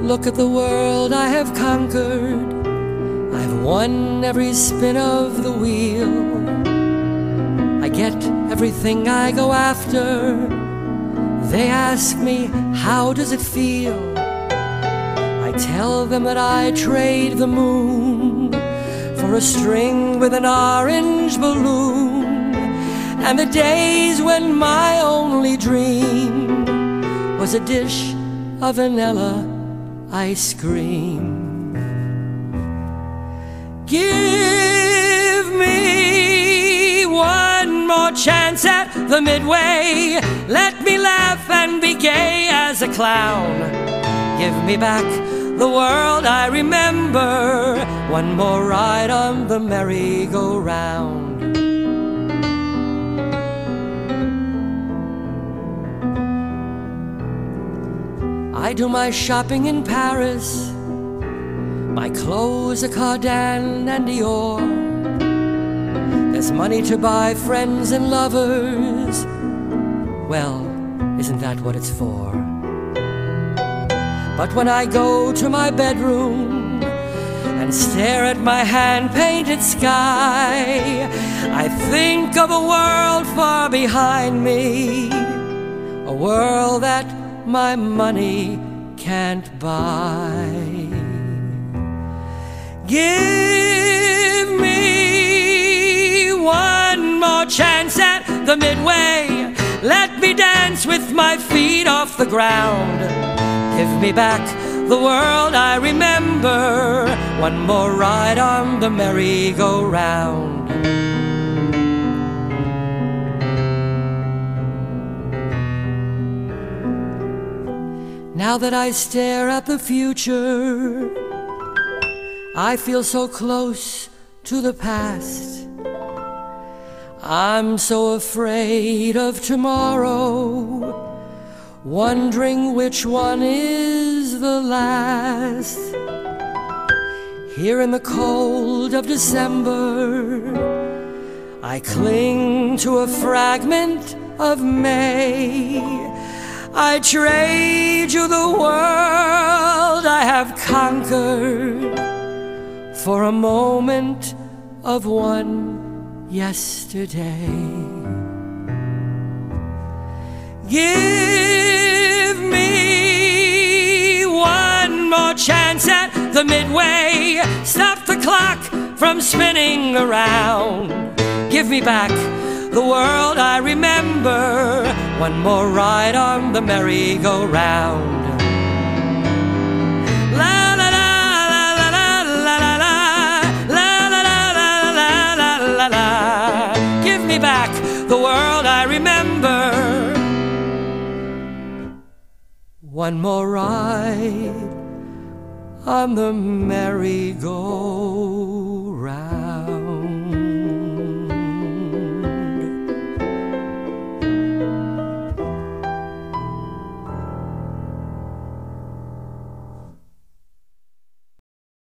Look at the world I have conquered. I've won every spin of the wheel. I get everything I go after. They ask me, how does it feel? I tell them that I trade the moon for a string with an orange balloon, and the days when my only dream was a dish of vanilla ice cream. Give me one more chance at the Midway. Let me laugh and be gay as a clown. Give me back the world I remember. One more ride on the merry-go-round. I do my shopping in Paris. My clothes are Cardin and Dior. There's money to buy friends and lovers. Well, isn't that what it's for? But when I go to my bedroom and stare at my hand-painted sky, I think of a world far behind me, a world that my money can't buy. Give me one more chance at the Midway. Let me dance with my feet off the ground. Give me back the world I remember. One more ride on the merry-go-round. Now that I stare at the future, I feel so close to the past. I'm so afraid of tomorrow, wondering which one is the last. Here in the cold of December, I cling to a fragment of May. I trade you the world I have conquered for a moment of one yesterday. Give me one more chance at the Midway. Stop the clock from spinning around. Give me back the world I remember. One more ride on the merry-go-round. La la la la la la la la la la la la. Give me back the world I remember. One more ride on the merry-go-round.